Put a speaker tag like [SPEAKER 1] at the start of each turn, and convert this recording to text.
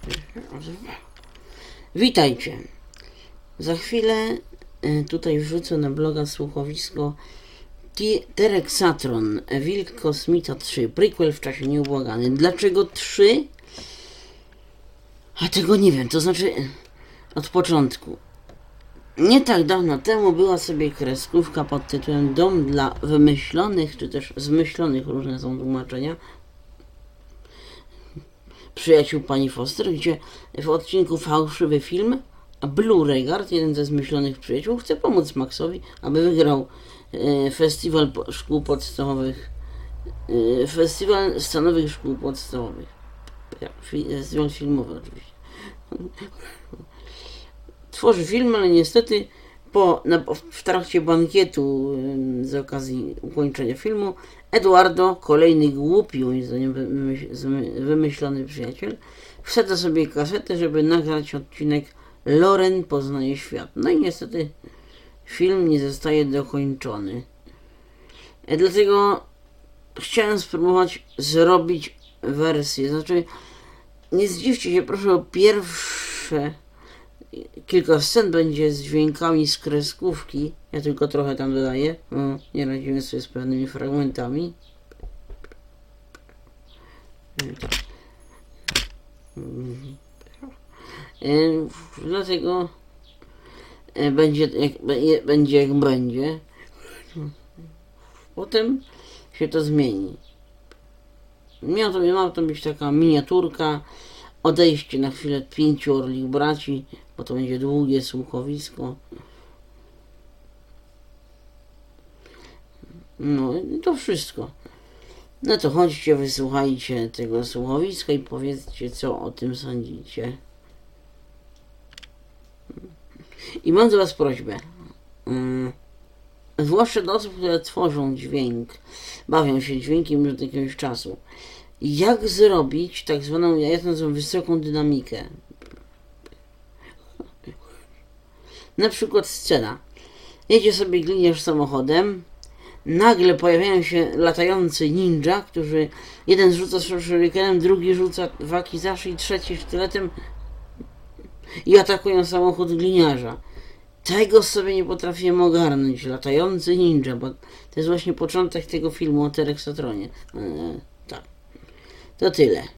[SPEAKER 1] Witajcie. Za chwilę tutaj wrzucę na bloga słuchowisko Terexatron, Wilk Kosmita 3, prequel w czasie nieubłagany. Dlaczego 3? A tego nie wiem, to znaczy od początku. Nie tak dawno temu była sobie kreskówka pod tytułem Dom dla wymyślonych, czy też zmyślonych, różne są tłumaczenia, przyjaciół pani Foster, gdzie w odcinku Fałszywy Film Blue Regard, jeden ze zmyślonych przyjaciół, chce pomóc Maxowi, aby wygrał festiwal szkół podstawowych, festiwal stanowych szkół podstawowych. Festiwal filmowy oczywiście. Tworzy film, ale niestety w trakcie bankietu z okazji ukończenia filmu Eduardo, kolejny głupi, moim zdaniem wymyślony przyjaciel, wsadza sobie kasetę, żeby nagrać odcinek Loren poznaje świat. No i niestety film nie zostaje dokończony. Dlatego chciałem spróbować zrobić wersję. Znaczy, nie zdziwcie się proszę o pierwsze kilka scen będzie z dźwiękami z kreskówki. Ja tylko trochę tam dodaję. Nie radzimy sobie z pewnymi fragmentami. Dlatego będzie jak będzie. Potem się to zmieni. Miała to być taka miniaturka, odejście na chwilę 5 orlich braci, bo to będzie długie słuchowisko. No i to wszystko. No to chodźcie, wysłuchajcie tego słuchowiska i powiedzcie, co o tym sądzicie. I mam do was prośbę. Zwłaszcza do osób, które tworzą dźwięk, bawią się dźwiękiem już od jakiegoś czasu. Jak zrobić tak zwaną, ja to nazywam wysoką dynamikę. Na przykład scena. Jedzie sobie gliniarz samochodem, nagle pojawiają się latający ninja, którzy jeden rzuca shurikenem, drugi rzuca wakizashi i trzeci sztyletem i atakują samochód gliniarza. Tego sobie nie potrafiłem ogarnąć. Latający ninja, bo to jest właśnie początek tego filmu o Terexatronie. Tak. To tyle.